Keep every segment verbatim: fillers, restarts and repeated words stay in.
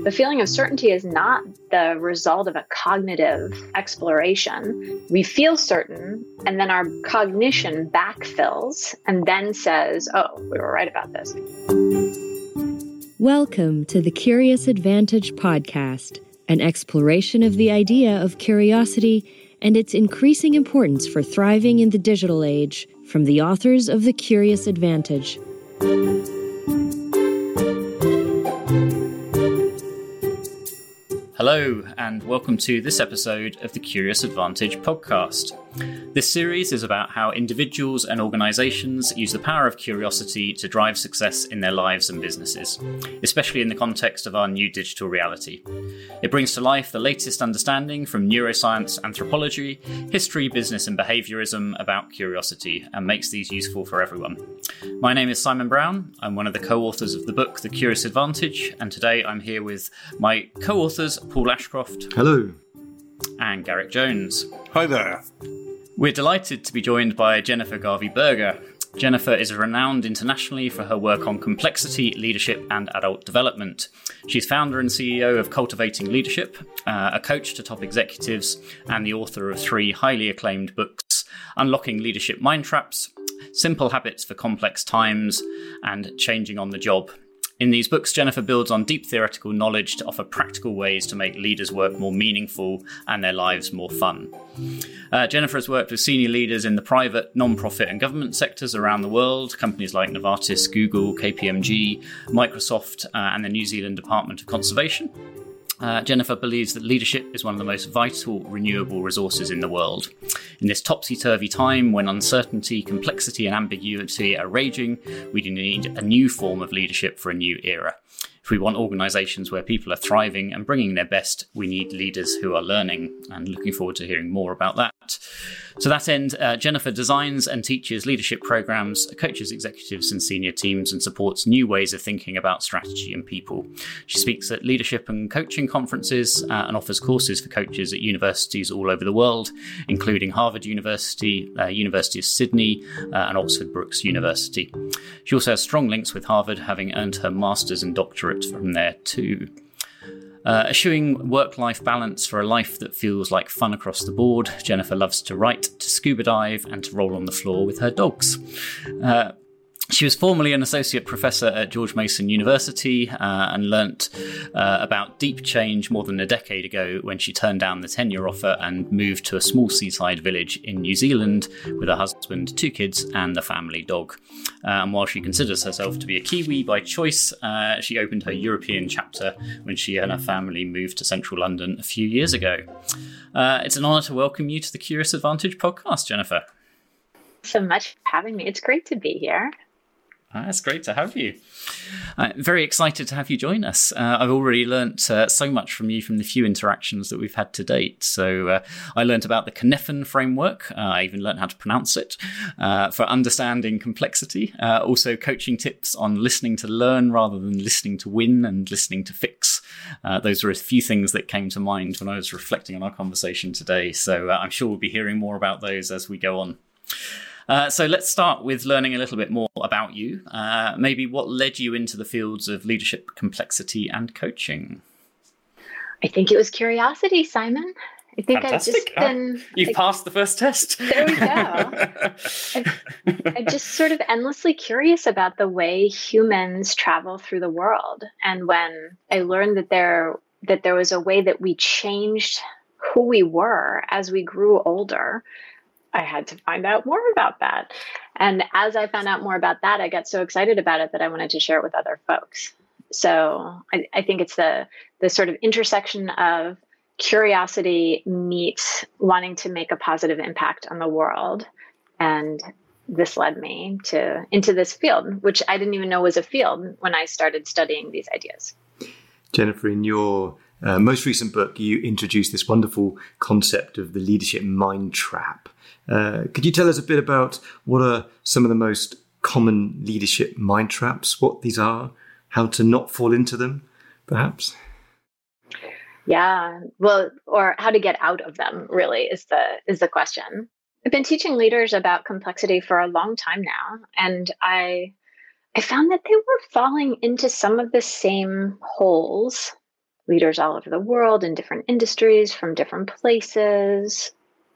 The feeling of certainty is not the result of a cognitive exploration. We feel certain, and then our cognition backfills and then says, oh, we were right about this. Welcome to the Curious Advantage podcast, an exploration of the idea of curiosity and its increasing importance for thriving in the digital age, from the authors of The Curious Advantage. Hello, and welcome to this episode of the Curious Advantage podcast. This series is about how individuals and organisations use the power of curiosity to drive success in their lives and businesses, especially in the context of our new digital reality. It brings to life the latest understanding from neuroscience, anthropology, history, business and behaviourism about curiosity, and makes these useful for everyone. My name is Simon Brown. I'm one of the co-authors of the book The Curious Advantage, and today I'm here with my co-authors Paul Ashcroft. Hello. And Garrick Jones. Hi there. We're delighted to be joined by Jennifer Garvey-Berger. Jennifer is renowned internationally for her work on complexity, leadership and adult development. She's founder and C E O of Cultivating Leadership, uh, a coach to top executives, and the author of three highly acclaimed books, Unlocking Leadership Mind Traps, Simple Habits for Complex Times, and Changing on the Job. In these books, Jennifer builds on deep theoretical knowledge to offer practical ways to make leaders' work more meaningful and their lives more fun. Uh, Jennifer has worked with senior leaders in the private, non-profit and government sectors around the world, companies like Novartis, Google, K P M G, Microsoft, uh, and the New Zealand Department of Conservation. Uh, Jennifer believes that leadership is one of the most vital, renewable resources in the world. In this topsy-turvy time, when uncertainty, complexity and ambiguity are raging, we need a new form of leadership for a new era. If we want organisations where people are thriving and bringing their best, we need leaders who are learning, and looking forward to hearing more about that. To that end, uh, Jennifer designs and teaches leadership programs, coaches executives and senior teams, and supports new ways of thinking about strategy and people. She speaks at leadership and coaching conferences uh, and offers courses for coaches at universities all over the world, including Harvard University, uh, University of Sydney, uh, and Oxford Brookes University. She also has strong links with Harvard, having earned her master's and doctorate from there too. Uh, eschewing work-life balance for a life that feels like fun across the board, Jennifer loves to write, to scuba dive, and to roll on the floor with her dogs. Uh, She was formerly an associate professor at George Mason University uh, and learnt uh, about deep change more than a decade ago when she turned down the tenure offer and moved to a small seaside village in New Zealand with her husband, two kids and the family dog. Uh, and while she considers herself to be a Kiwi by choice, uh, she opened her European chapter when she and her family moved to central London a few years ago. Uh, it's an honour to welcome you to the Curious Advantage podcast, Jennifer. So much for having me. It's great to be here. Ah, it's great to have you. I'm very excited to have you join us. Uh, I've already learnt uh, so much from you from the few interactions that we've had to date. So uh, I learnt about the Cynefin framework. Uh, I even learnt how to pronounce it uh, for understanding complexity. Uh, also coaching tips on listening to learn rather than listening to win and listening to fix. Uh, those were a few things that came to mind when I was reflecting on our conversation today. So uh, I'm sure we'll be hearing more about those as we go on. Uh, so let's start with learning a little bit more about you. Uh, maybe what led you into the fields of leadership, complexity and coaching? I think it was curiosity, Simon. I think Fantastic. I've just been... Ah, you've I, passed the first test. There we go. I've, I'm just sort of endlessly curious about the way humans travel through the world. And when I learned that there that there was a way that we changed who we were as we grew older, I had to find out more about that. And as I found out more about that, I got so excited about it that I wanted to share it with other folks. So I, I think it's the the sort of intersection of curiosity meets wanting to make a positive impact on the world. And this led me to into this field, which I didn't even know was a field when I started studying these ideas. Jennifer, in your uh, most recent book, you introduced this wonderful concept of the leadership mind trap. Uh, could you tell us a bit about what are some of the most common leadership mind traps, what these are, how to not fall into them, perhaps? Yeah, well, or how to get out of them, really, is the is the question. I've been teaching leaders about complexity for a long time now, and I I found that they were falling into some of the same holes leaders all over the world in different industries from different places,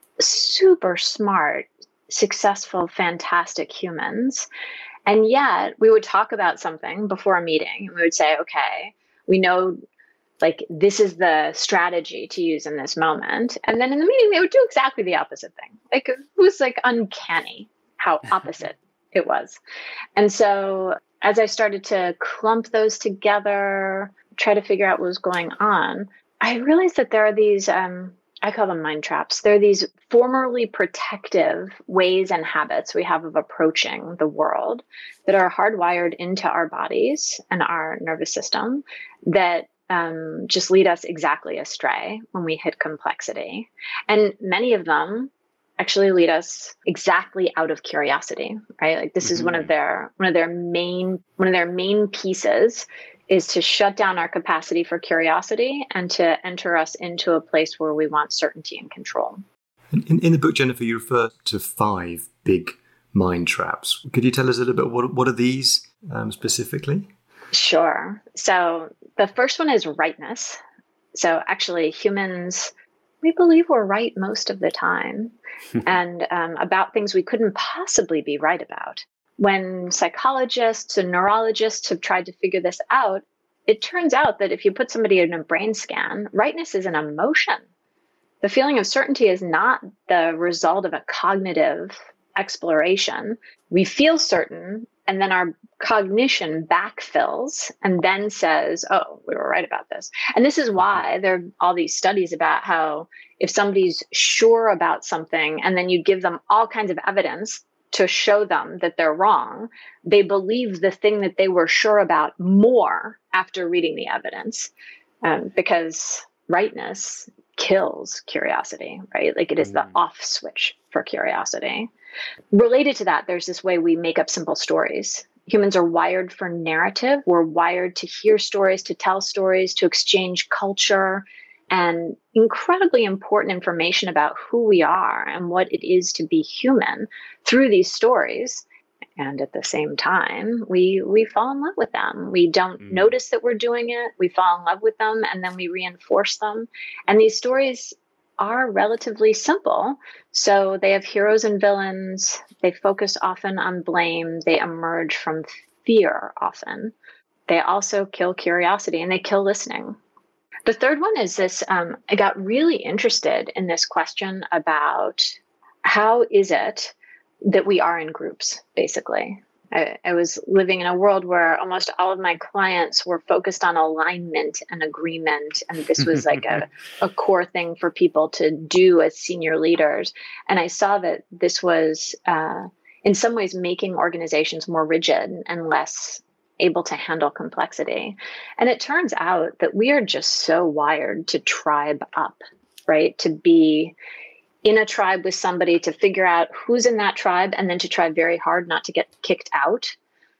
super smart, successful, fantastic humans. And yet we would talk about something before a meeting and we would say, okay, we know like this is the strategy to use in this moment. And then in the meeting, they would do exactly the opposite thing. Like it was like uncanny how opposite it was. And so as I started to clump those together, try to figure out what was going on, I realized that there are these, um, I call them mind traps. There are these formerly protective ways and habits we have of approaching the world that are hardwired into our bodies and our nervous system that um, just lead us exactly astray when we hit complexity. And many of them actually lead us exactly out of curiosity, right? Like this mm-hmm. is one of their one of their main one of their main pieces is to shut down our capacity for curiosity and to enter us into a place where we want certainty and control. In, in the book, Jennifer, you refer to five big mind traps. Could you tell us a little bit what what are these um, specifically? Sure. So the first one is rightness. So actually, humans, we believe we're right most of the time and um, about things we couldn't possibly be right about. When psychologists and neurologists have tried to figure this out, it turns out that if you put somebody in a brain scan, rightness is an emotion. The feeling of certainty is not the result of a cognitive exploration. We feel certain, and then our cognition backfills and then says, oh, we were right about this. And this is why there are all these studies about how if somebody's sure about something and then you give them all kinds of evidence to show them that they're wrong, they believe the thing that they were sure about more after reading the evidence, um, because rightness kills curiosity, right? Like it is the off switch for curiosity. Related to that, there's this way we make up simple stories. Humans are wired for narrative. We're wired to hear stories, to tell stories, to exchange culture and incredibly important information about who we are and what it is to be human through these stories. And at the same time, we we fall in love with them. We don't mm. notice that we're doing it. We fall in love with them and then we reinforce them. And these stories are relatively simple. So they have heroes and villains. They focus often on blame. They emerge from fear often. They also kill curiosity and they kill listening. The third one is this, um, I got really interested in this question about how is it that we are in groups, basically. I, I was living in a world where almost all of my clients were focused on alignment and agreement. And this was like a, a core thing for people to do as senior leaders. And I saw that this was, uh, in some ways, making organizations more rigid and less able to handle complexity. And it turns out that we are just so wired to tribe up, right? To be in a tribe with somebody, to figure out who's in that tribe, and then to try very hard not to get kicked out.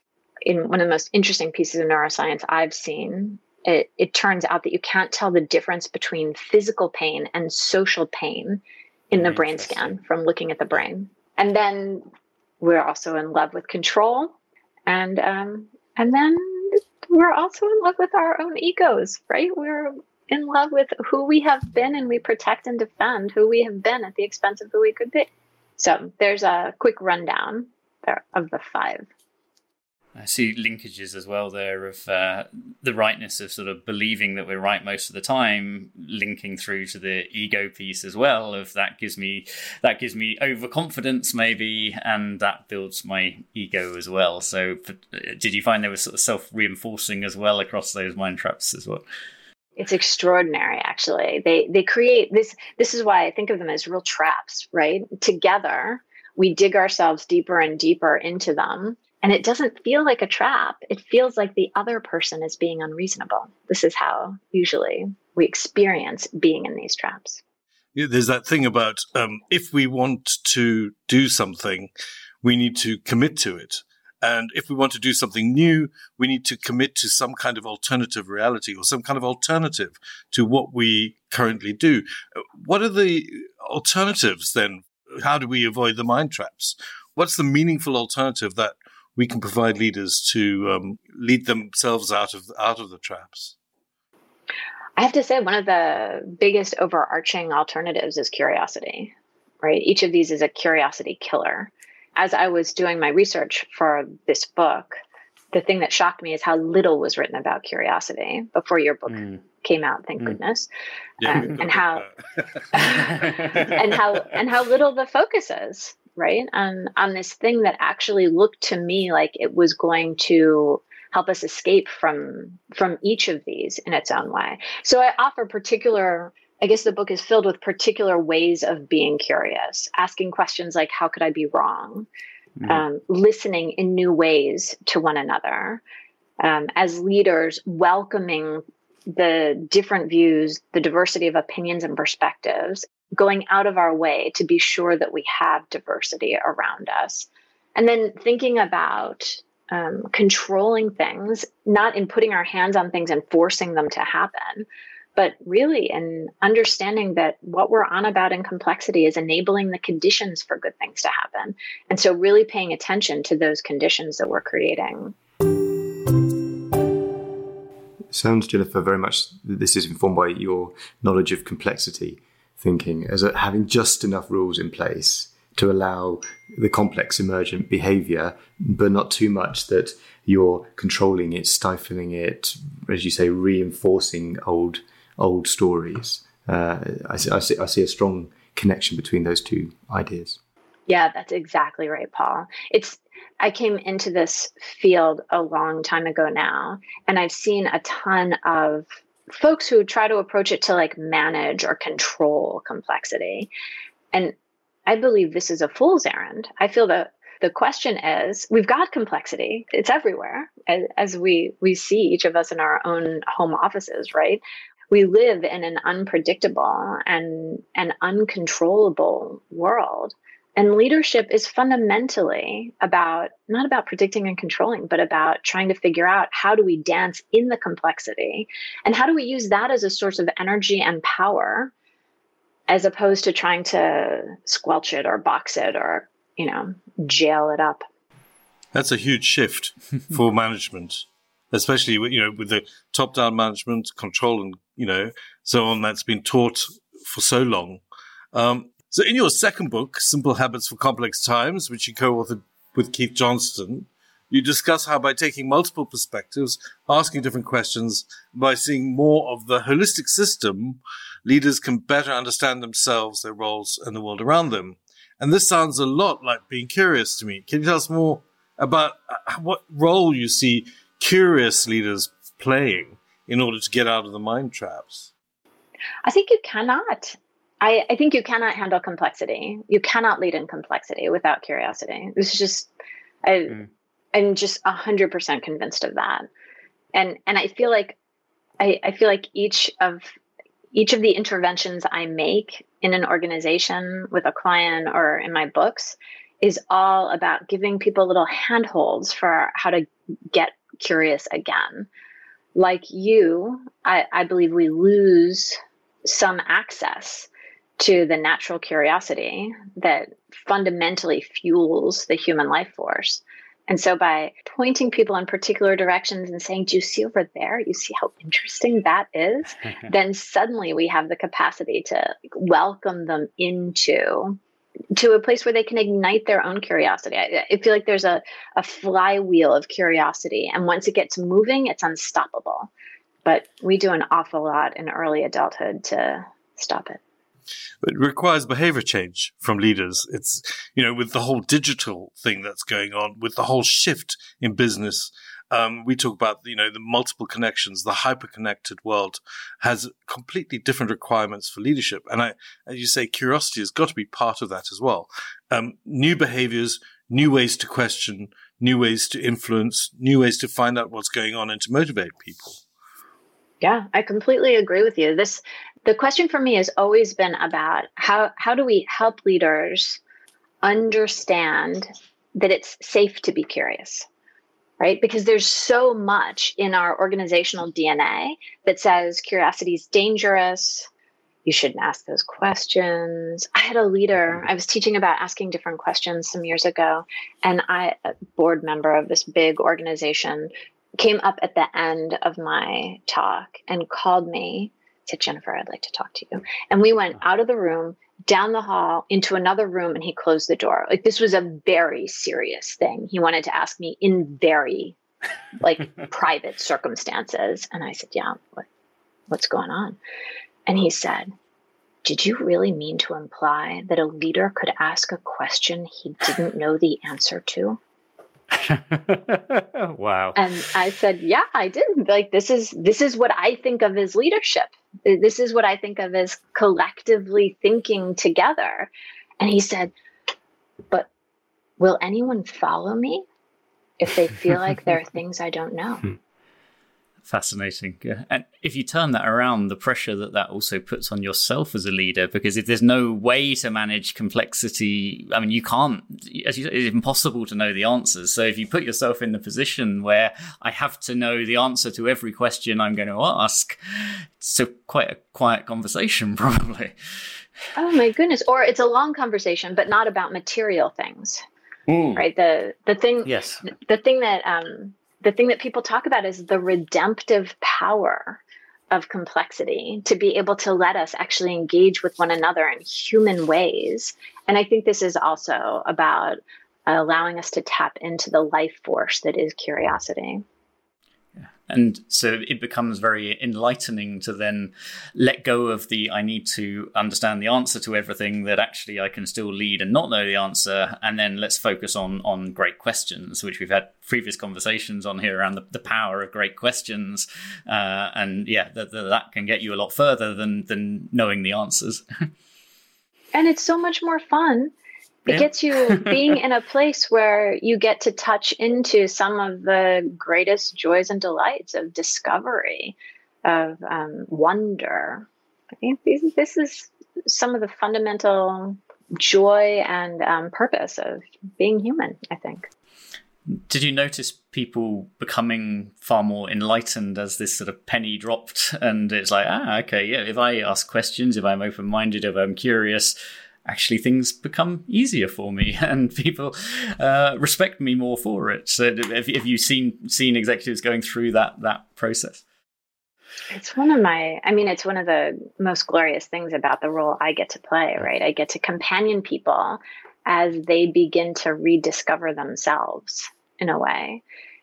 In one of the most interesting pieces of neuroscience I've seen, it, it turns out that you can't tell the difference between physical pain and social pain in the brain scan from looking at the brain. And then we're also in love with control. And um, and then we're also in love with our own egos, right? We're in love with who we have been, and we protect and defend who we have been at the expense of who we could be. So there's a quick rundown there of the five. I see linkages as well there of uh, the rightness of sort of believing that we're right most of the time, linking through to the ego piece as well. Of that gives me that gives me overconfidence maybe, and that builds my ego as well. So, did you find there was sort of self-reinforcing as well across those mind traps as well? It's extraordinary, actually. They they create this. This is why I think of them as real traps, right? Together, we dig ourselves deeper and deeper into them. And it doesn't feel like a trap. It feels like the other person is being unreasonable. This is how usually we experience being in these traps. Yeah, there's that thing about um, if we want to do something, we need to commit to it. And if we want to do something new, we need to commit to some kind of alternative reality or some kind of alternative to what we currently do. What are the alternatives then? How do we avoid the mind traps? What's the meaningful alternative that we can provide leaders to um, lead themselves out of out of the traps? I have to say, one of the biggest overarching alternatives is curiosity, right? Each of these is a curiosity killer. As I was doing my research for this book, the thing that shocked me is how little was written about curiosity before your book mm. came out, thank mm. goodness. Yeah, um, and how and how and how little the focus is, right? On on this thing that actually looked to me like it was going to help us escape from from each of these in its own way. So I offer particular, I guess the book is filled with particular ways of being curious, asking questions like, how could I be wrong? Mm-hmm. Um, listening in new ways to one another. Um, as leaders, welcoming the different views, the diversity of opinions and perspectives, going out of our way to be sure that we have diversity around us. And then thinking about Um, controlling things, not in putting our hands on things and forcing them to happen, but really in understanding that what we're on about in complexity is enabling the conditions for good things to happen. And so really paying attention to those conditions that we're creating. It sounds, Jennifer, very much this is informed by your knowledge of complexity thinking, as a, having just enough rules in place to allow the complex emergent behavior, but not too much that you're controlling it, stifling it, as you say, reinforcing old old stories. Uh, I, I, see, I see a strong connection between those two ideas. Yeah, that's exactly right, Paul. It's I came into this field a long time ago now, and I've seen a ton of folks who try to approach it to like manage or control complexity. And I believe this is a fool's errand. I feel that the question is, we've got complexity. It's everywhere, as, as we we see each of us in our own home offices, right? We live in an unpredictable and an uncontrollable world. And leadership is fundamentally about, not about predicting and controlling, but about trying to figure out how do we dance in the complexity and how do we use that as a source of energy and power, as opposed to trying to squelch it or box it or, you know, jail it up. That's a huge shift for management, especially, you know, with the top-down management, control and, you know, so on that's been taught for so long. Um, so in your second book, Simple Habits for Complex Times, which you co-authored with Keith Johnston, you discuss how by taking multiple perspectives, asking different questions, by seeing more of the holistic system, leaders can better understand themselves, their roles, and the world around them. And this sounds a lot like being curious to me. Can you tell us more about what role you see curious leaders playing in order to get out of the mind traps? I think you cannot. I, I think you cannot handle complexity. You cannot lead in complexity without curiosity. It's just, I, mm. I'm just a hundred percent convinced of that. And, and I feel like, I, I feel like each of, each of the interventions I make in an organization with a client or in my books is all about giving people little handholds for how to get curious again. Like you, I, I believe we lose some access to the natural curiosity that fundamentally fuels the human life force. And so by pointing people in particular directions and saying, do you see over there? You see how interesting that is? Then suddenly we have the capacity to welcome them into to a place where they can ignite their own curiosity. I, I feel like there's a, a flywheel of curiosity. And once it gets moving, it's unstoppable. But we do an awful lot in early adulthood to stop it. It requires behavior change from leaders. It's, you know, with the whole digital thing that's going on, with the whole shift in business, um, we talk about, you know, the multiple connections, the hyper-connected world has completely different requirements for leadership. And I, as you say, curiosity has got to be part of that as well. Um, new behaviors, new ways to question, new ways to influence, new ways to find out what's going on and to motivate people. Yeah, I completely agree with you. This, the question for me has always been about how, how do we help leaders understand that it's safe to be curious, right? Because there's so much in our organizational D N A that says curiosity is dangerous. You shouldn't ask those questions. I had a leader, I was teaching about asking different questions some years ago, and I, a board member of this big organization, came up at the end of my talk and called me said, Jennifer, I'd like to talk to you. And we went out of the room, down the hall, into another room, and he closed the door. Like, this was a very serious thing. He wanted to ask me in very, like, private circumstances. And I said, yeah, what, what's going on? And he said, did you really mean to imply that a leader could ask a question he didn't know the answer to? Wow. And I said, yeah, I did. Like, this is this is what I think of as leadership. This is what I think of as collectively thinking together. And he said, but will anyone follow me if they feel like there are things I don't know? Fascinating. Yeah. And if you turn that around, the pressure that that also puts on yourself as a leader, because if there's no way to manage complexity, I mean, you can't, as you said, it's impossible to know the answers. So if you put yourself in the position where I have to know the answer to every question I'm going to ask, it's a quite a quiet conversation, probably. Oh my goodness. Or it's a long conversation, but not about material things, mm. right? The, the thing, yes. the thing that, um, The thing that people talk about is the redemptive power of complexity, to be able to let us actually engage with one another in human ways. And I think this is also about allowing us to tap into the life force that is curiosity. And so it becomes very enlightening to then let go of the, I need to understand the answer to everything, that actually I can still lead and not know the answer. And then let's focus on on great questions, which we've had previous conversations on here around the, the power of great questions. Uh, and yeah, that, that can get you a lot further than, than knowing the answers. And it's so much more fun. It yeah. gets you being in a place where you get to touch into some of the greatest joys and delights of discovery, of um, wonder. I think these, this is some of the fundamental joy and um, purpose of being human, I think. Did you notice people becoming far more enlightened as this sort of penny dropped? And it's like, ah, okay, yeah, if I ask questions, if I'm open-minded, if I'm curious, actually things become easier for me, and people uh, respect me more for it. So have, have you seen seen executives going through that that process? It's one of my, I mean, it's one of the most glorious things about the role I get to play, right? I get to companion people as they begin to rediscover themselves in a way.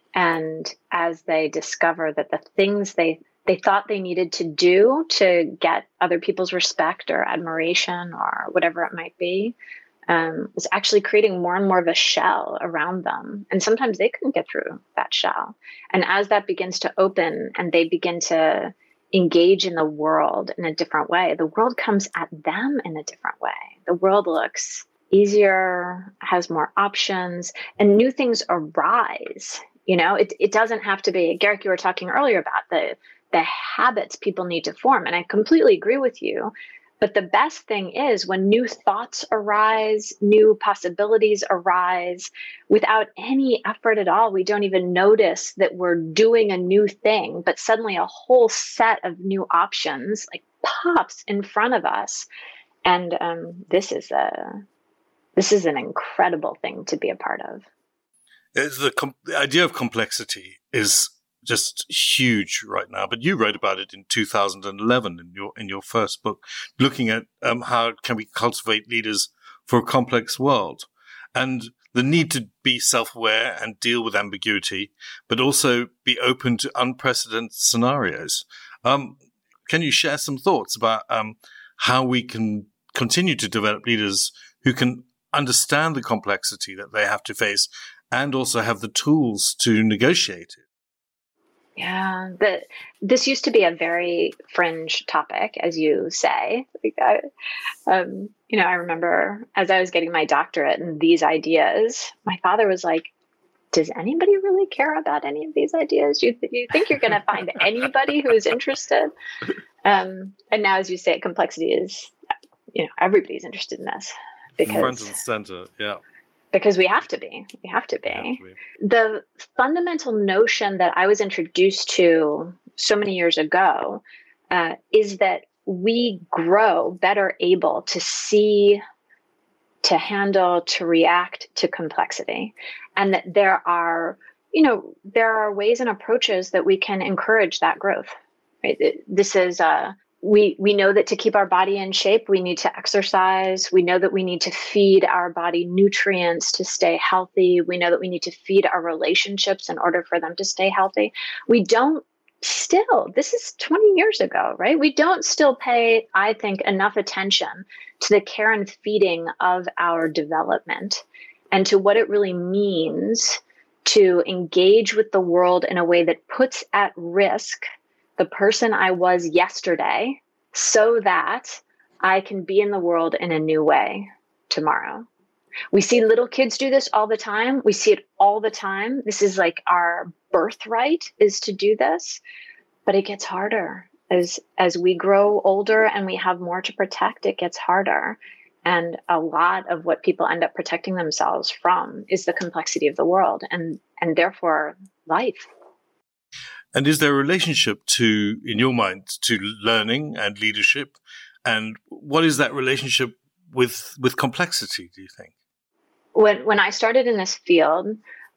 And as they discover that the things they they thought they needed to do to get other people's respect or admiration or whatever it might be, um, was actually creating more and more of a shell around them. And sometimes they couldn't get through that shell. And as that begins to open and they begin to engage in the world in a different way, the world comes at them in a different way. The world looks easier, has more options, and new things arise. You know, it, it doesn't have to be, Garrick, you were talking earlier about the the habits people need to form. And I completely agree with you. But the best thing is when new thoughts arise, new possibilities arise without any effort at all. We don't even notice that we're doing a new thing, but suddenly a whole set of new options like pops in front of us. And um, this is a this is an incredible thing to be a part of. It's the, com- the idea of complexity is just huge right now. But you wrote about it in two thousand eleven in your in your first book, looking at um, how can we cultivate leaders for a complex world, and the need to be self-aware and deal with ambiguity, but also be open to unprecedented scenarios. Um, can you share some thoughts about um, how we can continue to develop leaders who can understand the complexity that they have to face and also have the tools to negotiate it? Yeah, the, this used to be a very fringe topic, as you say. Like I, um, you know, I remember as I was getting my doctorate and these ideas, my father was like, does anybody really care about any of these ideas? Do you, th- you think you're going to find anybody who is interested? Um, and now, as you say, complexity is, you know, everybody's interested in this. Because, front and center, yeah. Because we have to be. We have to be. Have to be. The fundamental notion that I was introduced to so many years ago uh, is that we grow better able to see, to handle, to react to complexity. And that there are, you know, there are ways and approaches that we can encourage that growth. Right? This is uh, we we know that to keep our body in shape, we need to exercise. We know that we need to feed our body nutrients to stay healthy. We know that we need to feed our relationships in order for them to stay healthy. We don't still, this is twenty years ago, right? We don't still pay, I think, enough attention to the care and feeding of our development and to what it really means to engage with the world in a way that puts at risk the person I was yesterday so that I can be in the world in a new way tomorrow. We see little kids do this all the time. We see it all the time. This is like our birthright is to do this, but it gets harder as, as we grow older and we have more to protect, it gets harder. And a lot of what people end up protecting themselves from is the complexity of the world and, and therefore life. And is there a relationship to, in your mind, to learning and leadership? And what is that relationship with with complexity, do you think? When when I started in this field,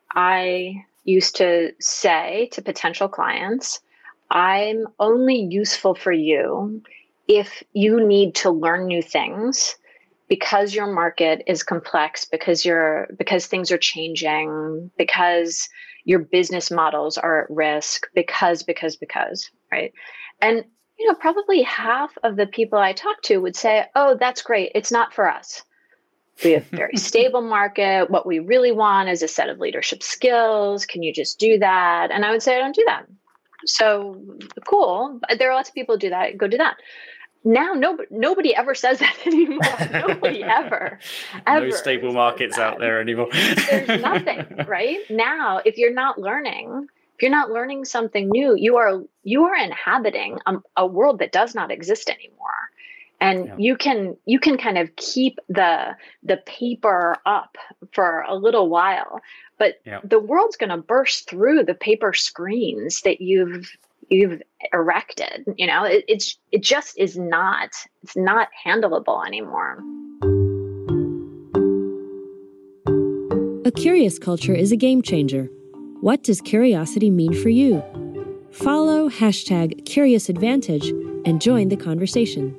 I used to say to potential clients, I'm only useful for you if you need to learn new things because your market is complex, because you're because things are changing, because your business models are at risk, because, because, because, right? And, you know, probably half of the people I talk to would say, oh, that's great. It's not for us. We have a very stable market. What we really want is a set of leadership skills. Can you just do that? And I would say, I don't do that. So cool. There are lots of people who do that. Go do that. Now, nobody, nobody ever says that anymore. Nobody ever, ever. No stable markets that. out there anymore. There's nothing, right? Now, if you're not learning, if you're not learning something new, you are you are inhabiting a, a world that does not exist anymore. And yeah. you can you can kind of keep the the paper up for a little while, but yeah. the world's going to burst through the paper screens that you've you've erected. You know, it, it's it just is not it's not handleable anymore. A curious culture is a game changer. What does curiosity mean for you? Follow hashtag CuriousAdvantage and join the conversation.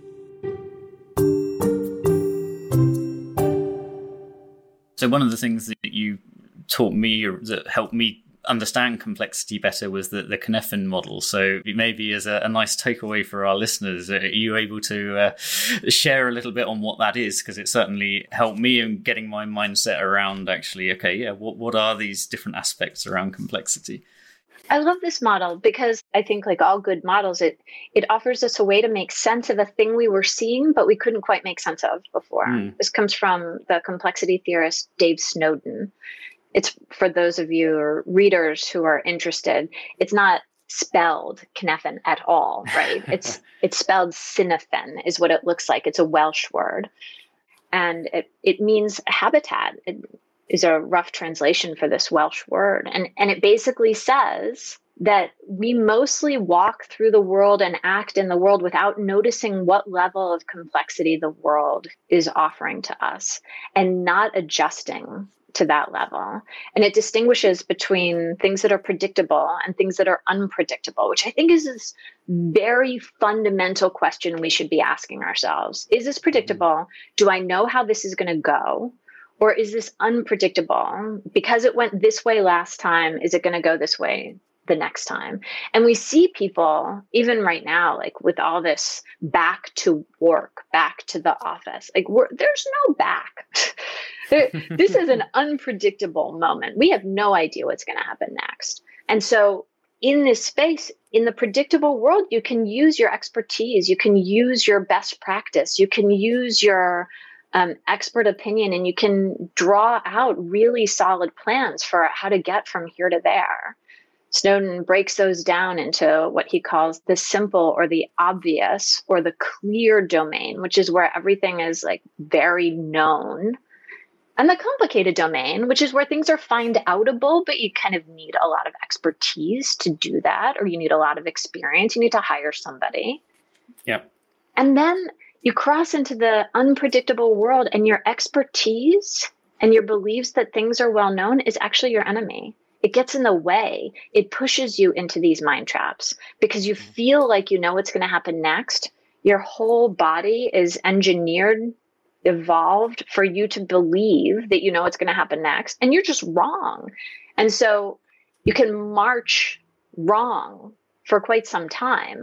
So one of the things that you taught me or that helped me understand complexity better was the, the Cynefin model. So maybe as a, a nice takeaway for our listeners, are you able to uh, share a little bit on what that is? Because it certainly helped me in getting my mindset around actually, okay, yeah, what, what are these different aspects around complexity? I love this model because I think like all good models, it it offers us a way to make sense of a thing we were seeing, but we couldn't quite make sense of before. Mm. This comes from the complexity theorist Dave Snowden. It's for those of you or readers who are interested, it's not spelled Cynefin at all, right? it's it's spelled Cynefin is what it looks like. It's a Welsh word. And it, it means habitat. It is a rough translation for this Welsh word. And, and it basically says that we mostly walk through the world and act in the world without noticing what level of complexity the world is offering to us and not adjusting to that level. And it distinguishes between things that are predictable and things that are unpredictable, which I think is this very fundamental question we should be asking ourselves. Is this predictable? Do I know how this is going to go? Or is this unpredictable? Because it went this way last time, is it going to go this way the next time? And we see people, even right now, like with all this back to work, back to the office, like we're, there's no back. This is an unpredictable moment. We have no idea what's going to happen next. And so in this space, in the predictable world, you can use your expertise, you can use your best practice, you can use your Um, expert opinion, and you can draw out really solid plans for how to get from here to there. Snowden breaks those down into what he calls the simple or the obvious or the clear domain, which is where everything is like very known, and the complicated domain, which is where things are find outable, but you kind of need a lot of expertise to do that, or you need a lot of experience. You need to hire somebody. Yeah. And then you cross into the unpredictable world, and your expertise and your beliefs that things are well known is actually your enemy. It gets in the way. It pushes you into these mind traps because you feel like you know what's going to happen next. Your whole body is engineered, evolved for you to believe that you know what's going to happen next, and you're just wrong. And so you can march wrong for quite some time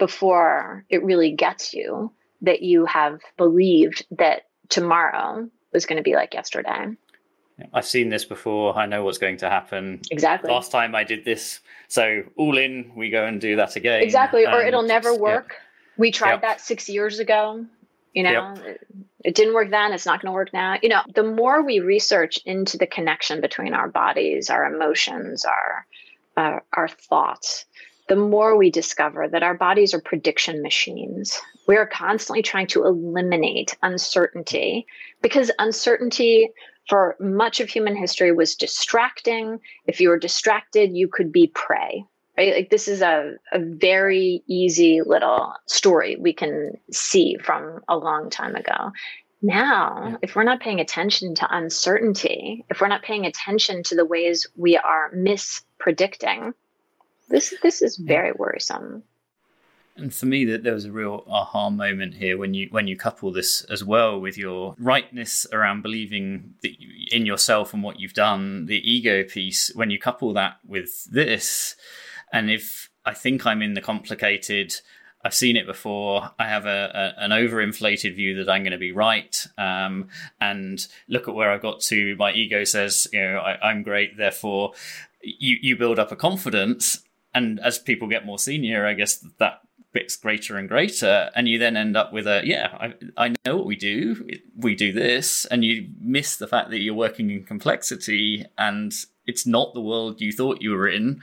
before it really gets you that you have believed that tomorrow was going to be like yesterday. I've seen this before. I know what's going to happen. Exactly. Last time I did this. So all in, we go and do that again. Exactly. Or and it'll never work. Yep. We tried Yep. that six years ago. You know, Yep. it, it didn't work then. It's not going to work now. You know, the more we research into the connection between our bodies, our emotions, our, uh, our thoughts, the more we discover that our bodies are prediction machines. We are constantly trying to eliminate uncertainty because uncertainty for much of human history was distracting. If you were distracted, you could be prey. Right? Like this is a, a very easy little story we can see from a long time ago. Now, yeah. if we're not paying attention to uncertainty, if we're not paying attention to the ways we are mispredicting, this this is very worrisome. And for me, that there was a real aha moment here when you when you couple this as well with your rightness around believing that you, in yourself and what you've done, the ego piece. When you couple that with this, and if I think I'm in the complicated, I've seen it before, I have a, a an overinflated view that I'm going to be right, um, and look at where I got to. My ego says, you know, I, I'm great. Therefore, you you build up a confidence, and as people get more senior, I guess that bit's greater and greater, and you then end up with a yeah I, I know what we do we do this, and you miss the fact that you're working in complexity and it's not the world you thought you were in,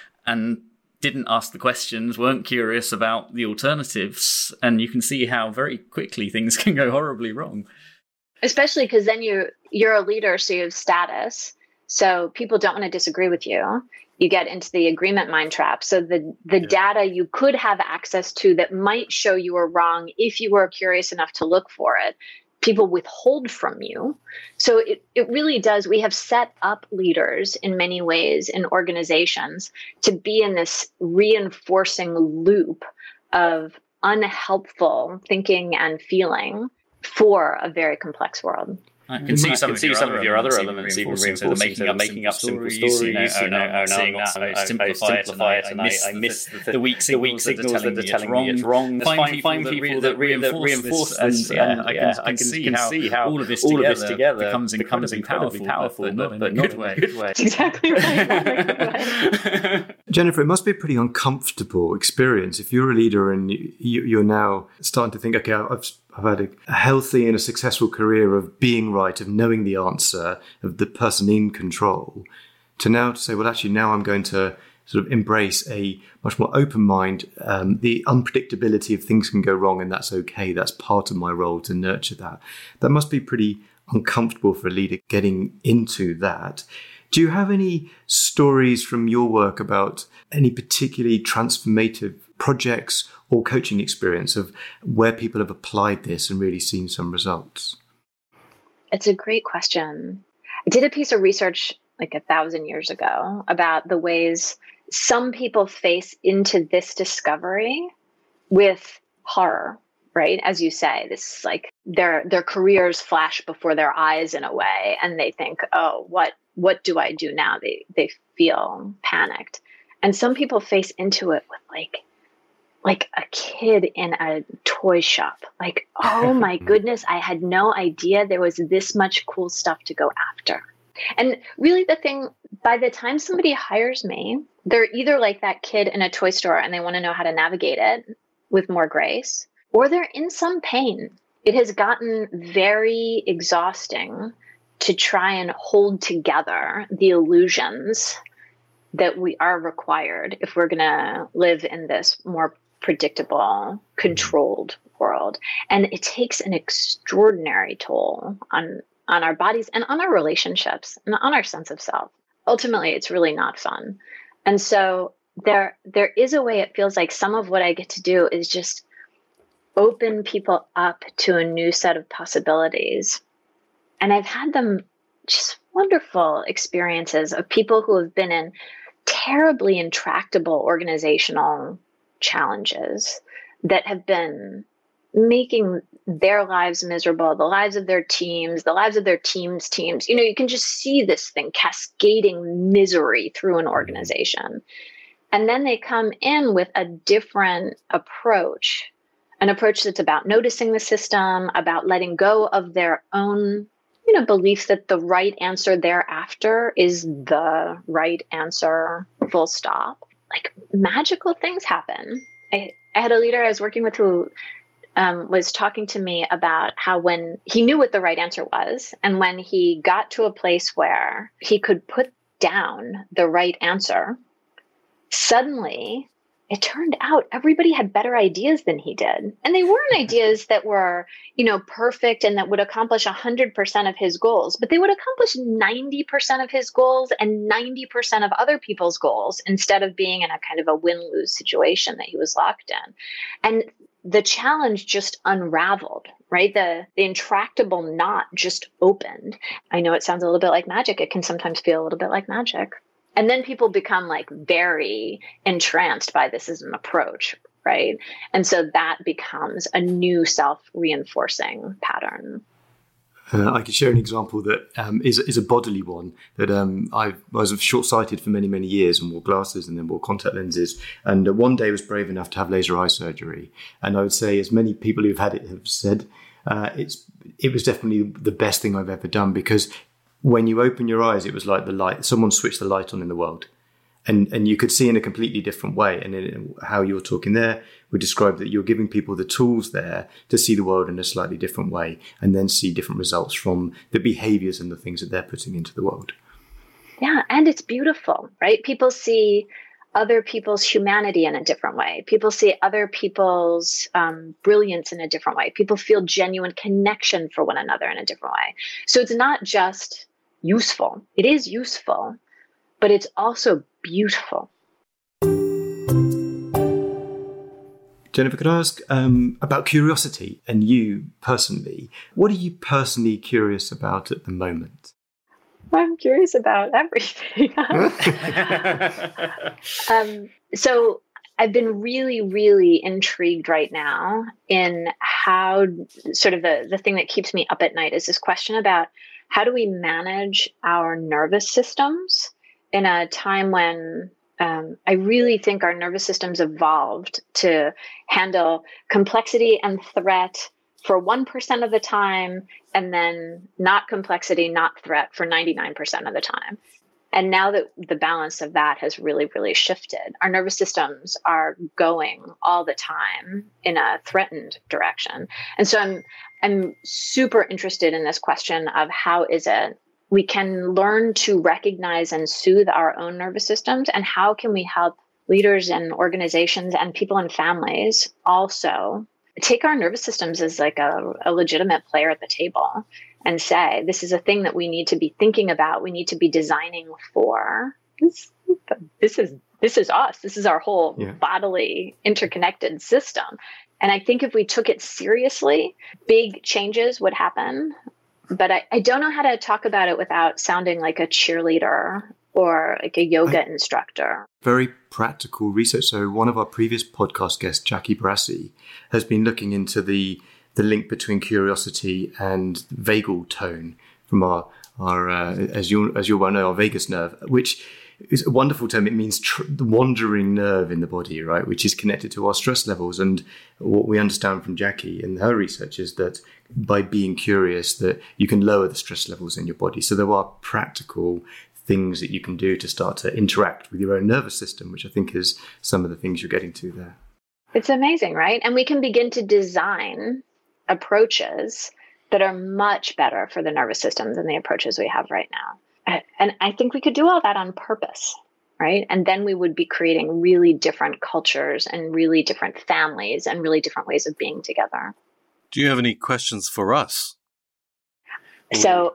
and didn't ask the questions, weren't curious about the alternatives, and you can see how very quickly things can go horribly wrong, especially because then you you're a leader, so you have status, so people don't want to disagree with you. You get into the agreement mind trap. So the, the yeah. data you could have access to that might show you were wrong if you were curious enough to look for it, people withhold from you. So it, it really does. We have set up leaders in many ways in organizations to be in this reinforcing loop of unhelpful thinking and feeling for a very complex world. I can see I some, can of, see your some of your other elements even reinforcing, reinforcing, so making, so up, making up simple stories, stories, you know, you know, oh, no, I'm seeing that, I, I simplify, I, it, and I, and I miss, I miss the, the, the weak signals, the weak signals that are telling, me, it's wrong. Find, find, find people, people that, that, re- re- that reinforce reinforce this, this, and, and I, yeah, can, I can, see, can how see how all of this all together, of this together becomes incredibly, incredibly powerful, powerful, but, but not in a good way. Exactly right. Not in a good way. Jennifer, it must be a pretty uncomfortable experience if you're a leader and you, you're now starting to think, okay, I've I've had a, a healthy and a successful career of being right, of knowing the answer, of the person in control, to now to say, well, actually, now I'm going to sort of embrace a much more open mind. Um, the unpredictability of things can go wrong, and that's okay. That's part of my role to nurture that. That must be pretty uncomfortable for a leader getting into that. Do you have any stories from your work about any particularly transformative projects or coaching experience of where people have applied this and really seen some results? It's a great question. I did a piece of research like a thousand years ago about the ways some people face into this discovery with horror, right? As you say, this is like their their careers flash before their eyes in a way, and they think, oh, what what do I do now? They they feel panicked. And some people face into it with like like a kid in a toy shop. Like, oh my goodness, I had no idea there was this much cool stuff to go after. And really the thing, by the time somebody hires me, they're either like that kid in a toy store and they want to know how to navigate it with more grace, or they're in some pain. It has gotten very exhausting to try and hold together the illusions that we are required if we're going to live in this more predictable, controlled world. And it takes an extraordinary toll on, on our bodies and on our relationships and on our sense of self. Ultimately, it's really not fun. And so there, there is a way it feels like some of what I get to do is just open people up to a new set of possibilities. And I've had them just wonderful experiences of people who have been in terribly intractable organizational challenges that have been making their lives miserable, the lives of their teams, the lives of their teams' teams. You know, you can just see this thing cascading misery through an organization. And then they come in with a different approach, an approach that's about noticing the system, about letting go of their own, you know, belief that the right answer thereafter is the right answer, full stop. Like magical things happen. I, I had a leader I was working with who um, was talking to me about how when he knew what the right answer was, and when he got to a place where he could put down the right answer, suddenly it turned out everybody had better ideas than he did. And they weren't ideas that were, you know, perfect and that would accomplish one hundred percent of his goals, but they would accomplish ninety percent of his goals and ninety percent of other people's goals, instead of being in a kind of a win-lose situation that he was locked in. And the challenge just unraveled, right? The, the intractable knot just opened. I know it sounds a little bit like magic. It can sometimes feel a little bit like magic. And then people become like very entranced by this as an approach, right? And so that becomes a new self-reinforcing pattern. Uh, I could share an example that um, is, is a bodily one. That um, I was short-sighted for many, many years and wore glasses and then wore contact lenses. And uh, one day was brave enough to have laser eye surgery. And I would say, as many people who've had it have said, uh, it's it was definitely the best thing I've ever done, because when you open your eyes, it was like the light, someone switched the light on in the world. And and you could see in a completely different way. And in how you're talking there would describe that you're giving people the tools there to see the world in a slightly different way, and then see different results from the behaviors and the things that they're putting into the world. Yeah, and it's beautiful, right? People see other people's humanity in a different way. People see other people's um, brilliance in a different way. People feel genuine connection for one another in a different way. So it's not just useful. It is useful, but it's also beautiful. Jennifer, could I ask um, about curiosity and you personally? What are you personally curious about at the moment? I'm curious about everything. um, so I've been really, really intrigued right now in how sort of the, the thing that keeps me up at night is this question about how do we manage our nervous systems in a time when um, I really think our nervous systems evolved to handle complexity and threat for one percent of the time, and then not complexity, not threat for ninety-nine percent of the time. And now that the balance of that has really, really shifted, our nervous systems are going all the time in a threatened direction. And so I'm I'm super interested in this question of how is it we can learn to recognize and soothe our own nervous systems, and how can we help leaders and organizations and people and families also take our nervous systems as like a, a legitimate player at the table and say, this is a thing that we need to be thinking about. We need to be designing for. This, this is this is us. This is our whole yeah. bodily interconnected system. And I think if we took it seriously, big changes would happen. But I, I don't know how to talk about it without sounding like a cheerleader or like a yoga I, instructor. Very practical research. So one of our previous podcast guests, Jackie Brassi, has been looking into the the link between curiosity and vagal tone from our our uh, as you as you well know, our vagus nerve, which is a wonderful term. It means tr- the wandering nerve in the body, right, which is connected to our stress levels. And what we understand from Jackie in her research is that by being curious, that you can lower the stress levels in your body. So there are practical things that you can do to start to interact with your own nervous system, which I think is some of the things you're getting to there. It's amazing, right? And we can begin to design approaches that are much better for the nervous system than the approaches we have right now. And I think we could do all that on purpose, right? And then we would be creating really different cultures and really different families and really different ways of being together. Do you have any questions for us? So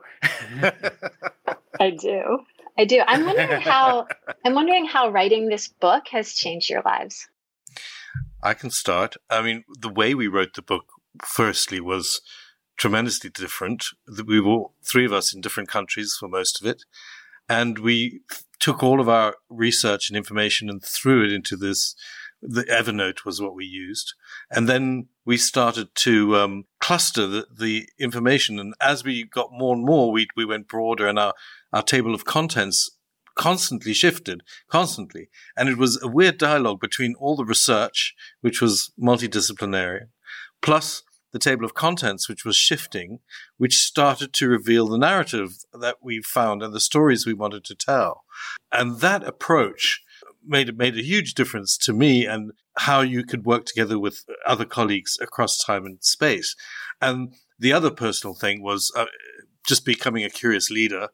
I do. I do. I'm wondering how I'm wondering how writing this book has changed your lives. I can start. I mean, the way we wrote the book, firstly, was tremendously different. We were three of us in different countries for most of it. And we took all of our research and information and threw it into this The Evernote was what we used. And then we started to um, cluster the, the information. And as we got more and more, we we went broader, and our, our table of contents constantly shifted, constantly. And it was a weird dialogue between all the research, which was multidisciplinary, plus the table of contents, which was shifting, which started to reveal the narrative that we found and the stories we wanted to tell. And that approach made made a huge difference to me and how you could work together with other colleagues across time and space. And the other personal thing was uh, just becoming a curious leader.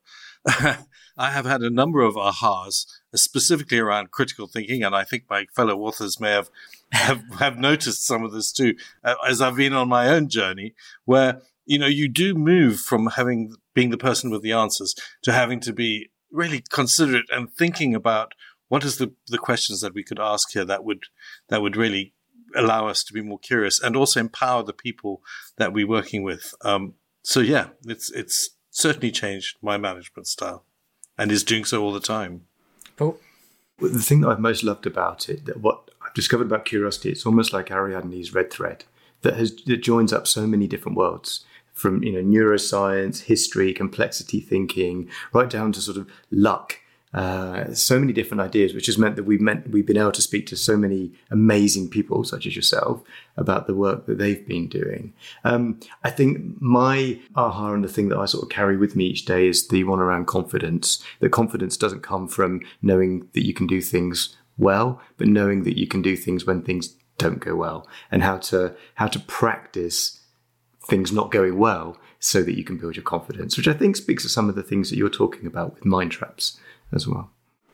I have had a number of ahas, specifically around critical thinking, and I think my fellow authors may have have, have noticed some of this too, uh, as I've been on my own journey, where, you know, you do move from having being the person with the answers to having to be really considerate and thinking about what is the, the questions that we could ask here that would that would really allow us to be more curious and also empower the people that we're working with. Um, so yeah, it's it's certainly changed my management style and is doing so all the time. Cool. The thing that I've most loved about it, that what I've discovered about curiosity, it's almost like Ariadne's red thread that has that joins up so many different worlds, from, you know, neuroscience, history, complexity thinking, right down to sort of luck. Uh, so many different ideas, which has meant that we've meant we've been able to speak to so many amazing people, such as yourself, about the work that they've been doing. Um, I think my aha and the thing that I sort of carry with me each day is the one around confidence. That confidence doesn't come from knowing that you can do things well, but knowing that you can do things when things don't go well, and how to how to practice things not going well so that you can build your confidence, which I think speaks to some of the things that you're talking about with mind traps as well.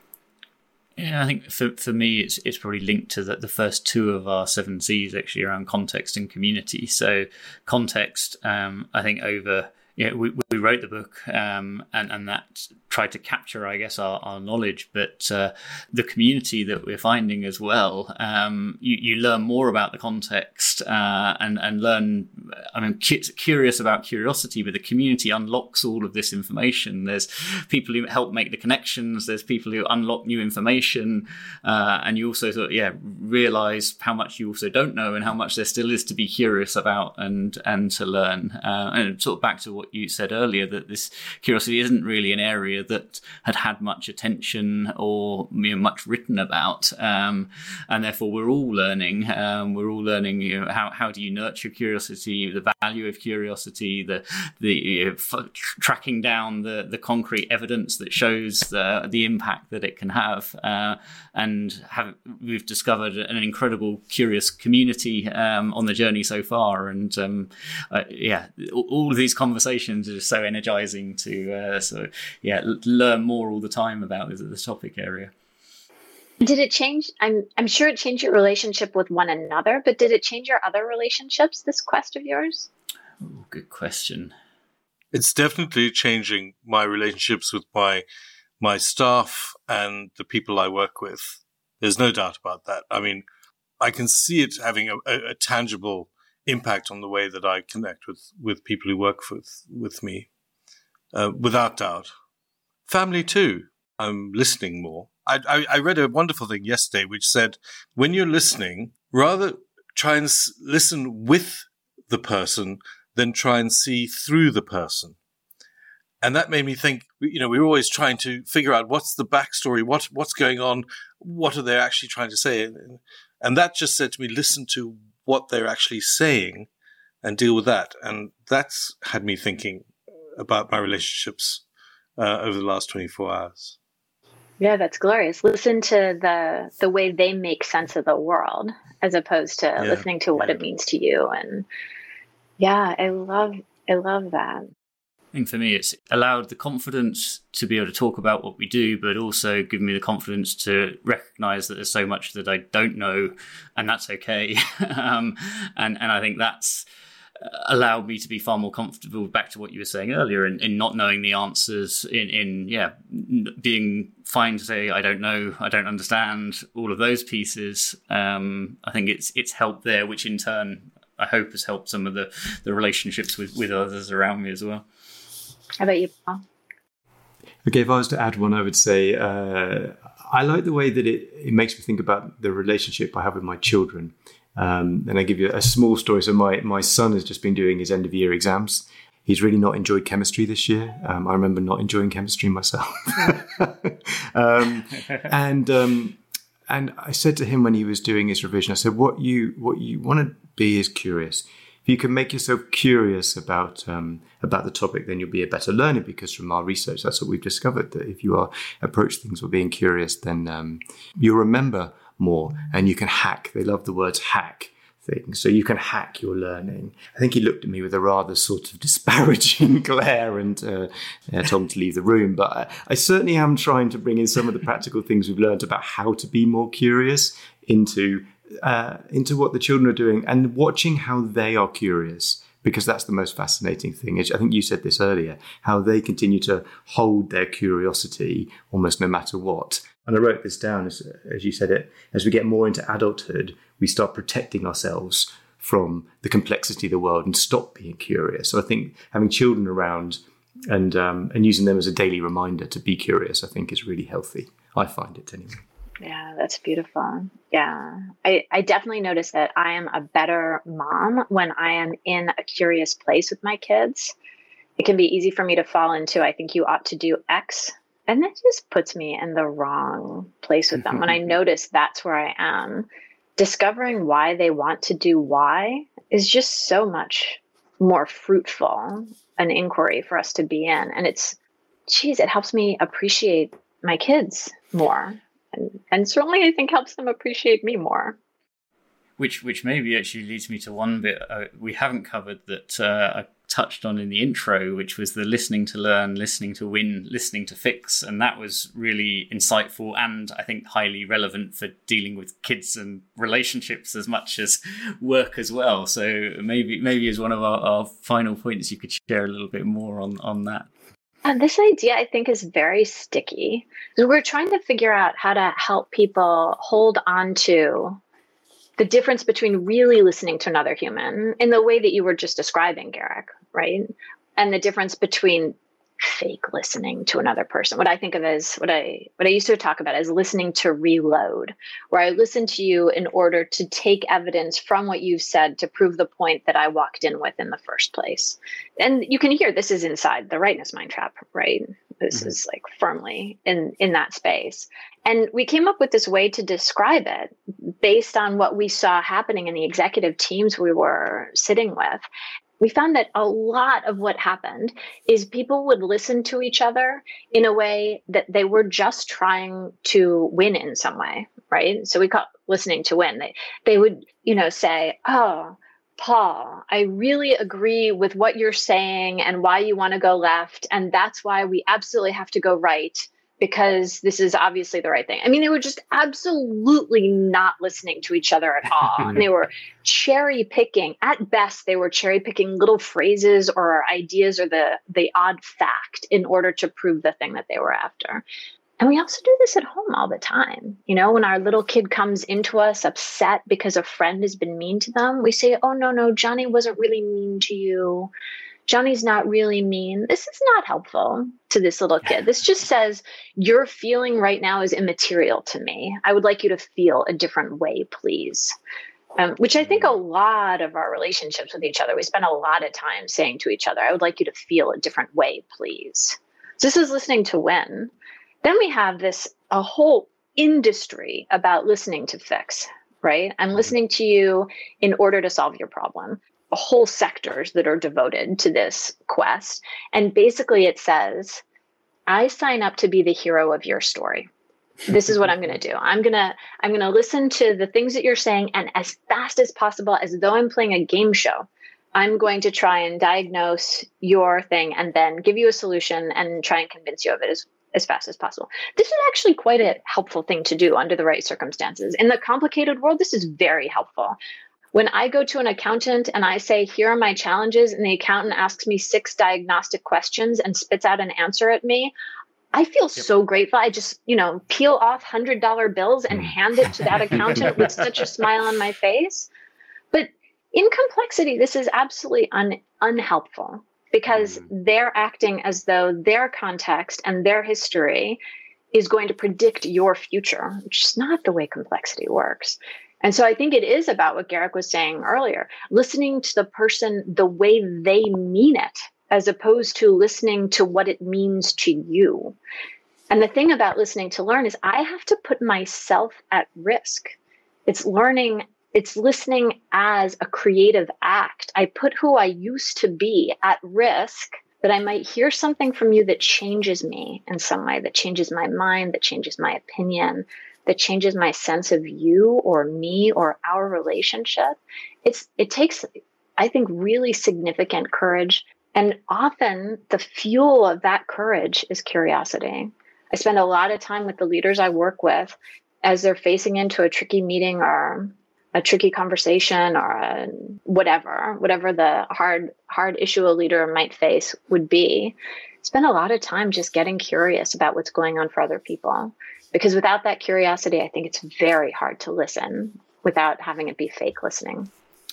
Yeah, I think for for me, it's it's probably linked to the, the first two of our seven C's actually around context and community. So context, um, I think over, yeah, we, we wrote the book um, and, and that tried to capture, I guess, our, our knowledge, but uh, the community that we're finding as well, um, you, you learn more about the context uh, and, and learn, I mean, cu- curious about curiosity, but the community unlocks all of this information. There's people who help make the connections, there's people who unlock new information, uh, and you also sort of, yeah, realize how much you also don't know and how much there still is to be curious about and, and to learn. Uh, and sort of back to what you said earlier, that this curiosity isn't really an area that had had much attention or, you know, much written about, um, and therefore we're all learning. Um, we're all learning, you know, how how do you nurture curiosity, the value of curiosity, the the you know, f- tracking down the the concrete evidence that shows the the impact that it can have, uh, and have we've discovered an incredible curious community um, on the journey so far, and um, uh, yeah, all, all of these conversations are just so energizing to uh, so yeah. learn more all the time about the, the topic area. Did it change? I'm I'm sure it changed your relationship with one another, but did it change your other relationships, this quest of yours? Ooh, good question. It's definitely changing my relationships with my my staff and the people I work with. There's no doubt about that. I mean, I can see it having a, a, a tangible impact on the way that I connect with, with people who work with, with me, uh, without doubt. Family too. I'm listening more. I, I, I read a wonderful thing yesterday which said, when you're listening, rather try and s- listen with the person than try and see through the person. And that made me think, you know, we're always trying to figure out what's the backstory, what what's going on, what are they actually trying to say. And, and that just said to me, listen to what they're actually saying and deal with that. And that's had me thinking about my relationships Uh, over the last twenty-four hours. Yeah, that's glorious. Listen to the the way they make sense of the world, as opposed to yeah, listening to what yeah. it means to you. And yeah, I love I love that. I think for me, it's allowed the confidence to be able to talk about what we do, but also given me the confidence to recognize that there's so much that I don't know, and that's okay. um, and and I think that's allowed me to be far more comfortable, back to what you were saying earlier, in, in not knowing the answers, in, in yeah, being fine to say, I don't know, I don't understand, all of those pieces. Um, I think it's it's helped there, which in turn, I hope has helped some of the, the relationships with, with others around me as well. How about you, Paul? Okay, if I was to add one, I would say uh, I like the way that it, it makes me think about the relationship I have with my children. Um, and I give you a small story. So my, my son has just been doing his end of year exams. He's really not enjoyed chemistry this year. Um, I remember not enjoying chemistry myself. um, and um, and I said to him when he was doing his revision, I said, what you what you want to be is curious. If you can make yourself curious about um, about the topic, then you'll be a better learner, because from our research, that's what we've discovered, that if you are approach things with being curious, then um, you'll remember more and you can hack. They love the words hack things. So you can hack your learning. I think he looked at me with a rather sort of disparaging glare and uh, uh, told me to leave the room. But I, I certainly am trying to bring in some of the practical things we've learned about how to be more curious into uh, into what the children are doing and watching how they are curious, because that's the most fascinating thing. I think you said this earlier, how they continue to hold their curiosity almost no matter what. And I wrote this down, as, as you said it, as we get more into adulthood, we start protecting ourselves from the complexity of the world and stop being curious. So I think having children around and um, and using them as a daily reminder to be curious, I think is really healthy. I find it anyway. Yeah, that's beautiful. Yeah, I, I definitely notice that I am a better mom when I am in a curious place with my kids. It can be easy for me to fall into, I think you ought to do X. And that just puts me in the wrong place with them. When I notice that's where I am, discovering why they want to do Y is just so much more fruitful an inquiry for us to be in. And it's, geez, it helps me appreciate my kids more. And, and certainly I think helps them appreciate me more. Which which maybe actually leads me to one bit uh, we haven't covered that uh, I touched on in the intro, which was the listening to learn, listening to win, listening to fix. And that was really insightful and I think highly relevant for dealing with kids and relationships as much as work as well. So maybe maybe as one of our, our final points, you could share a little bit more on, on that. And this idea, I think, is very sticky. So we're trying to figure out how to help people hold on to the difference between really listening to another human in the way that you were just describing, Garrick, right? And the difference between fake listening to another person. What I think of as what I what I used to talk about as listening to reload, where I listen to you in order to take evidence from what you've said to prove the point that I walked in with in the first place. And you can hear this is inside the rightness mind trap, right? This mm-hmm. is like firmly in, in that space. And we came up with this way to describe it based on what we saw happening in the executive teams we were sitting with. We found that a lot of what happened is people would listen to each other in a way that they were just trying to win in some way, right? So we call listening to win. They, they would, you know, say, oh, Paul, I really agree with what you're saying and why you want to go left. And that's why we absolutely have to go right, because this is obviously the right thing. I mean, they were just absolutely not listening to each other at all. And they were cherry picking. At best, they were cherry picking little phrases or ideas or the, the odd fact in order to prove the thing that they were after. And we also do this at home all the time. You know, when our little kid comes into us upset because a friend has been mean to them, we say, oh, no, no, Johnny wasn't really mean to you. Johnny's not really mean. This is not helpful to this little kid. This just says your feeling right now is immaterial to me. I would like you to feel a different way, please. Um, which I think a lot of our relationships with each other, we spend a lot of time saying to each other, I would like you to feel a different way, please. So this is listening to win. Then we have this, a whole industry about listening to fix, right? I'm listening to you in order to solve your problem. Whole sectors that are devoted to this quest. And basically it says, I sign up to be the hero of your story. This is what I'm going to do. I'm going to, I'm going to listen to the things that you're saying. And as fast as possible, as though I'm playing a game show, I'm going to try and diagnose your thing and then give you a solution and try and convince you of it as, as fast as possible. This is actually quite a helpful thing to do under the right circumstances. In the complicated world, this is very helpful. When I go to an accountant and I say, here are my challenges, and the accountant asks me six diagnostic questions and spits out an answer at me, I feel yep. so grateful. I just, you know, peel off one hundred dollar bills and hand it to that accountant with such a smile on my face. But in complexity, this is absolutely un- unhelpful because mm. they're acting as though their context and their history is going to predict your future, which is not the way complexity works. And so I think it is about what Garrick was saying earlier, listening to the person the way they mean it, as opposed to listening to what it means to you. And the thing about listening to learn is I have to put myself at risk. It's learning, it's listening as a creative act. I put who I used to be at risk, that I might hear something from you that changes me in some way, that changes my mind, that changes my opinion, that changes my sense of you or me or our relationship. It's it takes, I think, really significant courage. And often the fuel of that courage is curiosity. I spend a lot of time with the leaders I work with as they're facing into a tricky meeting or a tricky conversation or a whatever, whatever the hard, hard issue a leader might face would be. Spend a lot of time just getting curious about what's going on for other people. Because without that curiosity, I think it's very hard to listen without having it be fake listening.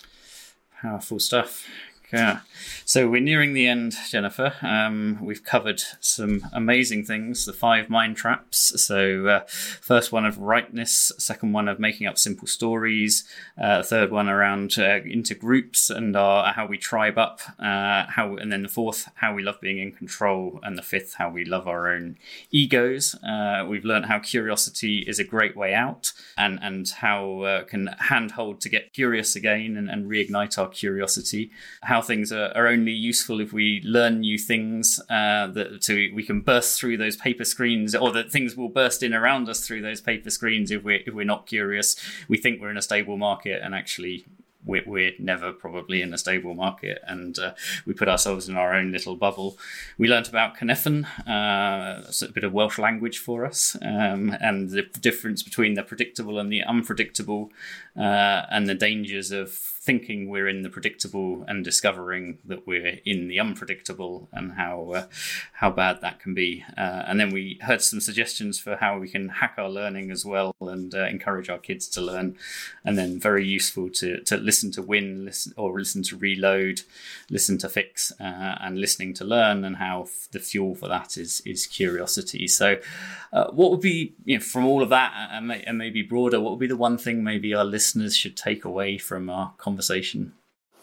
Powerful stuff. Yeah. So we're nearing the end, Jennifer. Um, we've covered some amazing things, the five mind traps. So uh, first one of rightness, second one of making up simple stories, uh, third one around uh, into groups and our, how we tribe up, uh, how, and then the fourth, how we love being in control, and the fifth, how we love our own egos. Uh, we've learned how curiosity is a great way out, and, and how uh, can handhold to get curious again and, and reignite our curiosity. How things are, are only useful if we learn new things, uh, that to, we can burst through those paper screens, or that things will burst in around us through those paper screens if we're, if we're not curious. We think we're in a stable market, and actually we're, we're never probably in a stable market, and uh, we put ourselves in our own little bubble. We learnt about Cynefin, uh, it's a bit of Welsh language for us, um, and the difference between the predictable and the unpredictable, uh, and the dangers of thinking we're in the predictable and discovering that we're in the unpredictable, and how uh, how bad that can be. Uh, and then we heard some suggestions for how we can hack our learning as well, and uh, encourage our kids to learn. And then very useful to to listen to win, listen or listen to reload, listen to fix, uh, and listening to learn, and how f- the fuel for that is is curiosity. So uh, what would be, you know, from all of that, and, may, and maybe broader, what would be the one thing maybe our listeners should take away from our conversation? Conversation?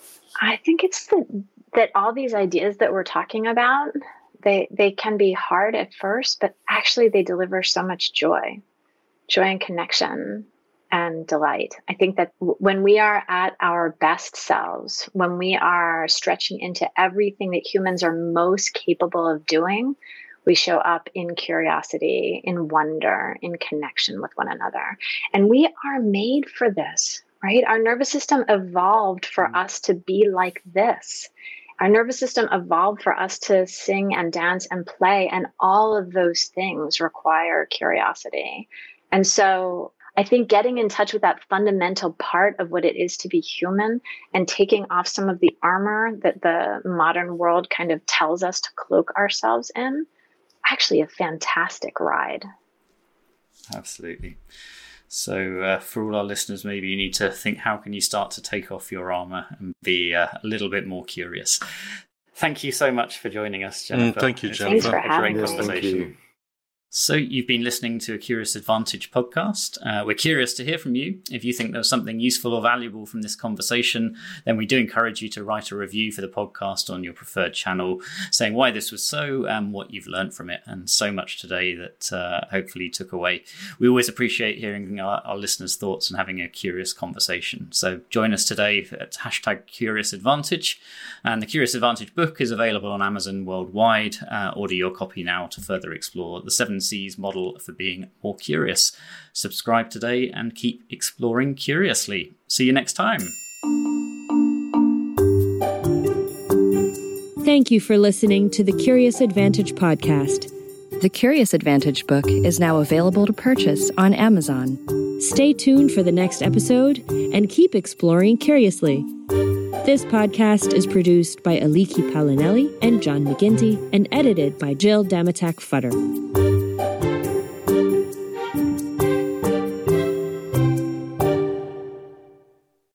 I think it's the, that all these ideas that we're talking about, they they can be hard at first, but actually they deliver so much joy, joy and connection and delight. I think that w- when we are at our best selves, when we are stretching into everything that humans are most capable of doing, we show up in curiosity, in wonder, in connection with one another. And we are made for this. Right? Our nervous system evolved for mm. us to be like this. Our nervous system evolved for us to sing and dance and play. And all of those things require curiosity. And so I think getting in touch with that fundamental part of what it is to be human, and taking off some of the armor that the modern world kind of tells us to cloak ourselves in, actually a fantastic ride. Absolutely. So uh, for all our listeners, maybe you need to think, how can you start to take off your armor and be uh, a little bit more curious? Thank you so much for joining us, Jennifer. Mm, thank you, Jennifer. Thanks for a having great me. conversation. So you've been listening to a Curious Advantage podcast. Uh, we're curious to hear from you. If you think there was something useful or valuable from this conversation, then we do encourage you to write a review for the podcast on your preferred channel, saying why this was so and what you've learned from it, and so much today that uh, hopefully you took away. We always appreciate hearing our, our listeners' thoughts and having a curious conversation. So join us today at hashtag Curious Advantage. And the Curious Advantage book is available on Amazon worldwide. Uh, order your copy now to further explore the seven C's model for being more curious. Subscribe today and keep exploring curiously. See you next time. Thank you for listening to the Curious Advantage podcast. The Curious Advantage book is now available to purchase on Amazon. Stay tuned for the next episode and keep exploring curiously. This podcast is produced by Aliki Palinelli and John McGinty and edited by Jill Damatak Futter.